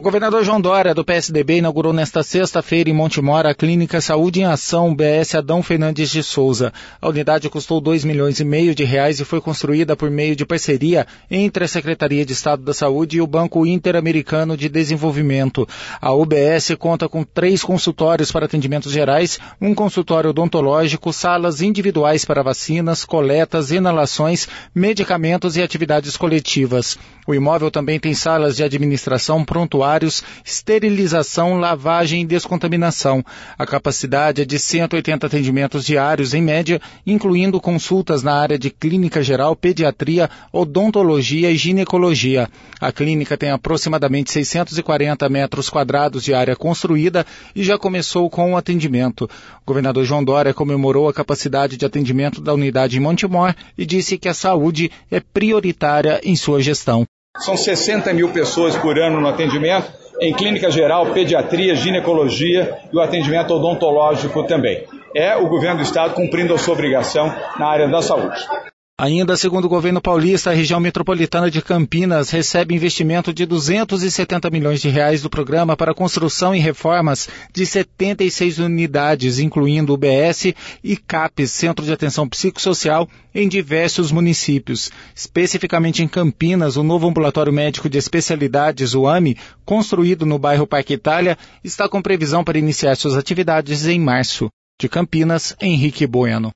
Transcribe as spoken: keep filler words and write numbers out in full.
O governador João Dória, do P S D B, inaugurou nesta sexta-feira em Montemor a Clínica Saúde em Ação B S Adão Fernandes de Souza. A unidade custou dois milhões e meio de reais e foi construída por meio de parceria entre a Secretaria de Estado da Saúde e o Banco Interamericano de Desenvolvimento. A U B S conta com três consultórios para atendimentos gerais, um consultório odontológico, salas individuais para vacinas, coletas, inalações, medicamentos e atividades coletivas. O imóvel também tem salas de administração, prontuário, esterilização, lavagem e descontaminação. A capacidade é de cento e oitenta atendimentos diários, em média, incluindo consultas na área de clínica geral, pediatria, odontologia e ginecologia. A clínica tem aproximadamente seiscentos e quarenta metros quadrados de área construída e já começou com o atendimento. O governador João Dória comemorou a capacidade de atendimento da unidade em Montemor e disse que a saúde é prioritária em sua gestão. São sessenta mil pessoas por ano no atendimento, em clínica geral, pediatria, ginecologia e o atendimento odontológico também. É o governo do estado cumprindo a sua obrigação na área da saúde. Ainda segundo o governo paulista, a região metropolitana de Campinas recebe investimento de duzentos e setenta milhões de reais do programa para construção e reformas de setenta e seis unidades, incluindo U B S e CAPES, Centro de Atenção Psicossocial, em diversos municípios. Especificamente em Campinas, o novo ambulatório médico de especialidades, o AME, construído no bairro Parque Itália, está com previsão para iniciar suas atividades em março. De Campinas, Henrique Bueno.